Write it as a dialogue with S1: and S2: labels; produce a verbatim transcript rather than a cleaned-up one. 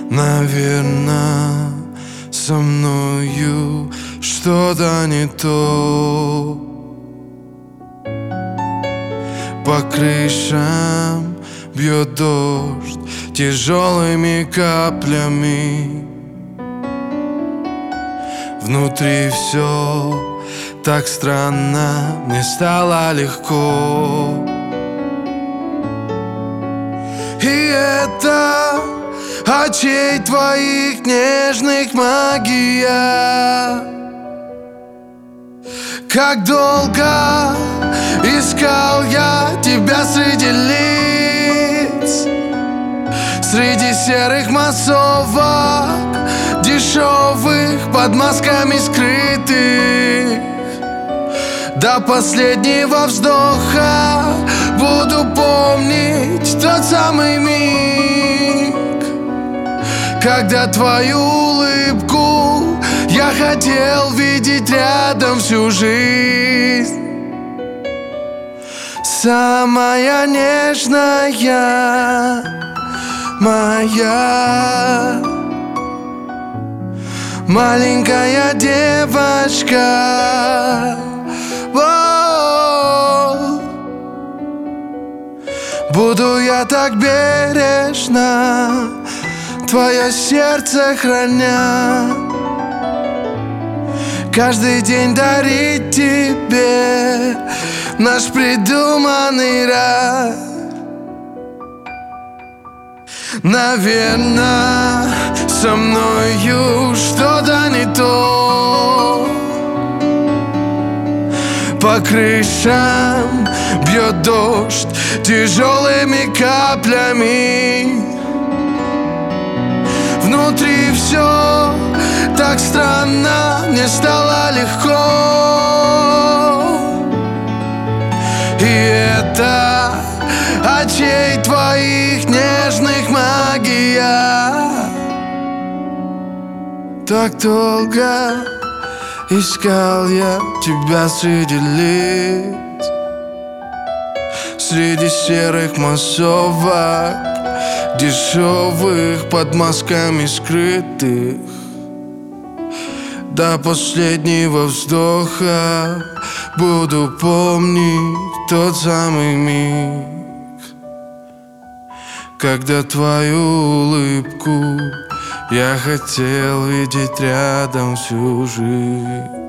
S1: Наверно, со мною что-то не то. По крышам бьет дождь тяжелыми каплями. Внутри все так странно, мне стало легко. И это очей твоих нежных магия. Как долго искал я тебя среди лиц, среди серых массовок, дешевых под масками скрытых. До последнего вздоха буду помнить тот самый миг, когда твою улыбку я хотел видеть рядом всю жизнь. Самая нежная моя маленькая девочка. Воу. Буду я так бережно твое сердце храня, каждый день дарить тебе наш придуманный рай. Наверно, со мною что-то не то. По крышам бьет дождь тяжелыми каплями. Внутри все так странно, мне стало легко. И это очей твоих нежных магия. Так долго искал я тебя среди лиц, среди серых массовок, дешевых под масками скрытых. До последнего вздоха буду помнить тот самый миг, когда твою улыбку я хотел видеть рядом всю жизнь.